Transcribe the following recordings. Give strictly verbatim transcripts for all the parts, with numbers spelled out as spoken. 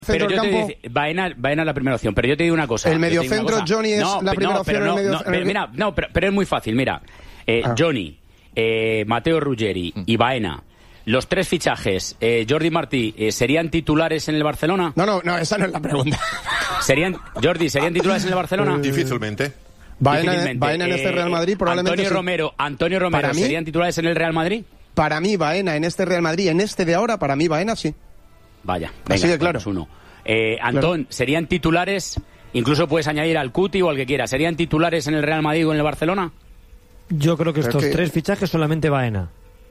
Pero yo campo. te digo, Baena, Baena es la primera opción, pero yo te digo una cosa. El mediocentro, Johnny, es no, la primera no, opción. Pero no, el medio... no, pero, mira, no pero, pero es muy fácil, mira. Eh, ah. Johnny, eh, Matteo Ruggeri y Baena, los tres fichajes, eh, Jordi Martí, eh, ¿serían titulares en el Barcelona? No, no, no, esa no es la pregunta. ¿Serían, Jordi, ¿serían titulares en el Barcelona? Difícilmente. Baena, Baena en este Real Madrid probablemente... Antonio sí. Romero, Antonio Romero, ¿Para mí? ¿serían titulares en el Real Madrid? Para mí, Baena en este Real Madrid, en este de ahora, para mí, Baena sí. Vaya, venga, así de claro. Uno. Eh, Antón, claro. ¿Serían titulares? Incluso puedes añadir al Cuti o al que quieras. ¿Serían titulares en el Real Madrid o en el Barcelona? Yo creo que pero estos que... tres fichajes solamente Baena.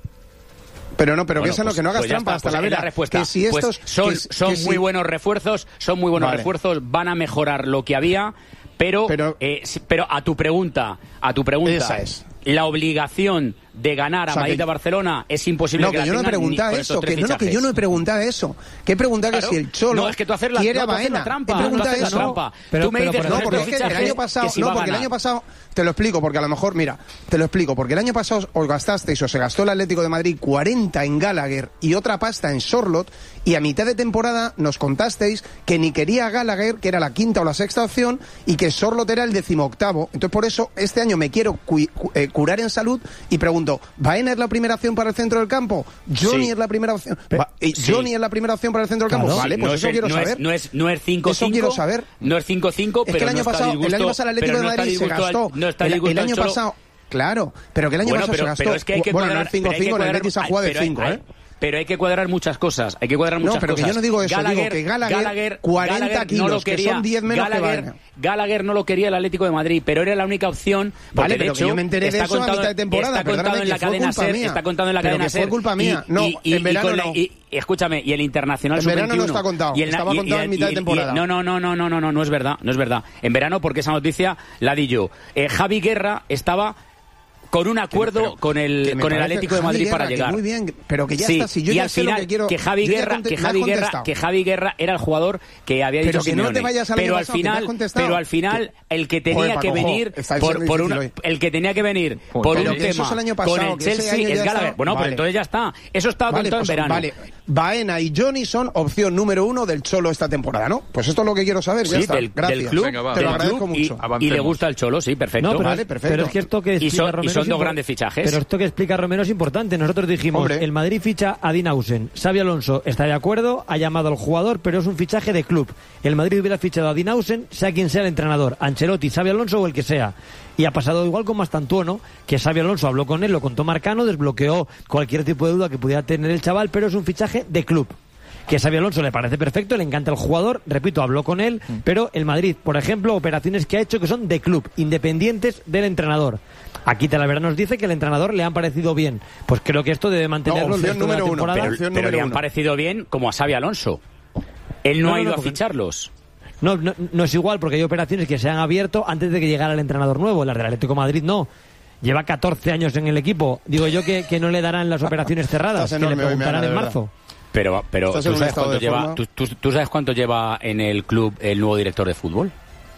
Pero no, pero bueno, que esa pues, no, que no hagas pues trampa está, hasta pues la vera. La respuesta. Que si estos, pues son que, son que muy si... buenos refuerzos, son muy buenos vale. refuerzos, van a mejorar lo que había, pero, pero, eh, pero a tu pregunta, a tu pregunta, esa es. La obligación de ganar a o sea, Madrid-Barcelona es imposible no, que, que la yo no he preguntado eso, que no, no, que yo no he preguntado eso. Que he preguntado claro. que si el Cholo no, es que tú haces la, quiere no, a Baena. Trampa, he preguntado no eso. Trampa. Pero, tú me pero, dices, pero, no, porque es que el año pasado, si no, porque el año pasado, te lo explico, porque a lo mejor, mira, te lo explico, porque el año pasado os gastasteis, o se gastó el Atlético de Madrid cuarenta en Gallagher y otra pasta en Sorloth, y a mitad de temporada nos contasteis que ni quería a Gallagher, que era la quinta o la sexta opción, y que Sorloth era el decimoctavo. Entonces, por eso, este año me quiero cu cu eh, curar en salud y pregunto, ¿Baena es la primera opción para el centro del campo? ¿Johnny sí. es la primera opción? Sí. ¿Johnny es la primera opción para el centro del campo? Claro. Vale, pues no eso es, quiero no saber. Es, no es no es cinco cinco. Eso quiero saber. No es cinco cinco, pero es que el año no pasado, disgusto, el año pasado el Atlético de Madrid no se gastó. No está el, el año Cholo. pasado, claro, pero que el año bueno, pasado pero, se gastó. Pero es que hay que bueno, cuadrar, no es cinco cinco, en el Betis ha jugado de cinco, ¿eh? Pero hay que cuadrar muchas cosas, hay que cuadrar muchas no, pero cosas. Que yo no digo eso, Gallagher, digo que Gallagher, Gallagher cuarenta Gallagher kilos, no lo quería, que son diez menos Gallagher, que Baena. Gallagher no lo quería el Atlético de Madrid, pero era la única opción. Vale, de pero hecho, que yo me enteré de eso contado, a mitad de temporada, está contado en la cadena SER, está contado en la pero cadena que SER. fue culpa mía. Y, no, y, y, en verano y no. La, y, escúchame, y el Internacional en sub verano veintiuno, no está contado, y el, estaba y, contado y, en mitad y, de temporada. Y, no, no, no, no, no, no, no, no es verdad, no es verdad. En verano, porque esa noticia la di yo. Eh, Javi Guerra estaba con un acuerdo pero, con el con el Atlético de Madrid Guerra, para llegar. Muy bien, pero que ya sí, está. Si yo y ya al sé final lo que quiero, que Javi Guerra, que Javi Guerra, que Javi Guerra era el jugador que había pero dicho que Simeone. No te vayas al pero al pasado, final, pero al final el que tenía Joder, Paco, que venir por, por una, el que tenía que venir Joder, por pero un tema es el año pasado, con el Chelsea es Gallagher. Bueno, vale. pero entonces ya está. Eso estaba vale, contado pues, en verano. Vale. Baena y Johnny son opción número uno del Cholo esta temporada, ¿no? Pues esto es lo que quiero saber. Ya sí, está. del, Gracias. Del club, Venga, te lo del agradezco club mucho. Y, y le gusta el Cholo, sí, perfecto. No, pero, vale, perfecto. Pero es que esto que y son, Romero y son dos import... grandes fichajes. Pero esto que explica Romero es importante. Nosotros dijimos, Hombre. el Madrid ficha a Dinausen. Xabi Alonso está de acuerdo, ha llamado al jugador, pero es un fichaje de club. El Madrid hubiera fichado a Dinausen, sea quien sea el entrenador, Ancelotti, Xabi Alonso o el que sea. Y ha pasado igual con Mastantuono, que Xabi Alonso habló con él, lo contó Marcano, desbloqueó cualquier tipo de duda que pudiera tener el chaval, pero es un fichaje de club. Que a Xabi Alonso le parece perfecto, le encanta el jugador, repito, habló con él, mm. pero el Madrid, por ejemplo, operaciones que ha hecho que son de club, independientes del entrenador. Aquí Talavera nos dice que el entrenador le han parecido bien. Pues creo que esto debe mantenerlo no, el resto de la temporada. Uno, pero, pero le han parecido bien como a Xabi Alonso. Él no, no ha ido no, no, a ficharlos. No, no, no es igual, porque hay operaciones que se han abierto antes de que llegara el entrenador nuevo. Las del Atlético de Madrid no. Lleva catorce años en el equipo. Digo yo que, que no le darán las operaciones cerradas, que le preguntarán en marzo. Pero, pero ¿tú sabes, cuánto lleva, tú, tú, ¿tú sabes cuánto lleva en el club el nuevo director de fútbol?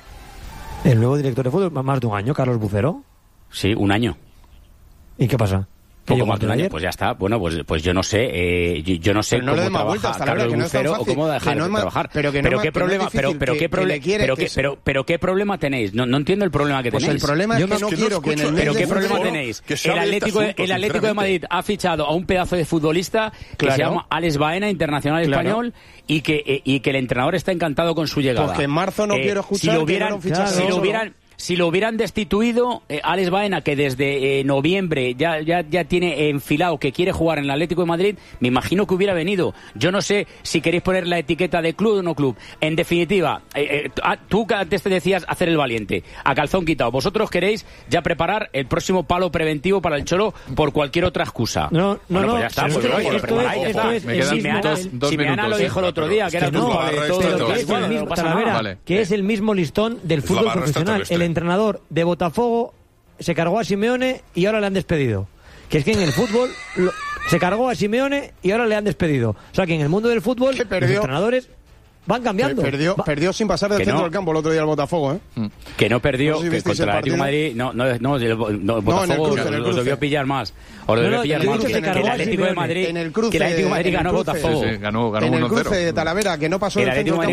¿El nuevo director de fútbol? ¿Más de un año, Carlos Bucero? Sí, un año. ¿Y qué pasa? Poco más de un año, pues ya está. Bueno, pues, pues yo no sé, eh, yo, yo no sé no cómo trabaja Carlos Bucero o cómo dejar no de más, trabajar. Pero, que pero no qué problema, pero, pero qué problema, pero qué, pero, pero qué problema tenéis. No, no entiendo el problema que pues tenéis. el problema yo es que no, que quiero no que en el Pero qué de problema fútbol, tenéis. El Atlético, asunto, el Atlético de Madrid ha fichado a un pedazo de futbolista que claro. se llama Alex Baena, internacional claro. español, y que eh, y que el entrenador está encantado con su llegada. Porque en marzo no eh, quiero escuchar si lo hubieran, que no fichado, si lo hubieran Si lo hubieran destituido, eh, Alex Baena, que desde eh, noviembre ya, ya, ya tiene enfilado que quiere jugar en el Atlético de Madrid, me imagino que hubiera venido. Yo no sé si queréis poner la etiqueta de club o no club. En definitiva, eh, eh, tú antes te decías hacer el valiente, a calzón quitado. Vosotros queréis ya preparar el próximo palo preventivo para el Cholo por cualquier otra excusa. No, no, bueno, no. Pues ya está. Pues, oye, esto es, ahí esto está. es, Simeana, dos, dos Simeana minutos, lo dijo el otro día, que era no, culpable de todo. Pero que es el mismo, Talavera, vale. que es el mismo listón del fútbol profesional. El entrenador de Botafogo se cargó a Simeone y ahora le han despedido. Que es que en el fútbol lo, se cargó a Simeone y ahora le han despedido. O sea que en el mundo del fútbol los entrenadores van cambiando. Perdió, Va. perdió sin pasar del Que centro no. del campo el otro día el Botafogo, ¿eh? Que no perdió, No sé si que visteis contra el el Atlético de partido. Madrid, no, no, no, el, no, el No, en el Botafogo cruce, en el os cruce. debió pillar más. Os No, debió no, pillar el más. cruce Que, se que el cargó a Atlético de Simeone. Madrid, En el cruce, que el Atlético de Madrid en el ganó al cruce. Botafogo. Sí, sí, ganó, ganó En el uno cero. cruce de Talavera, que no pasó El del centro Atlético del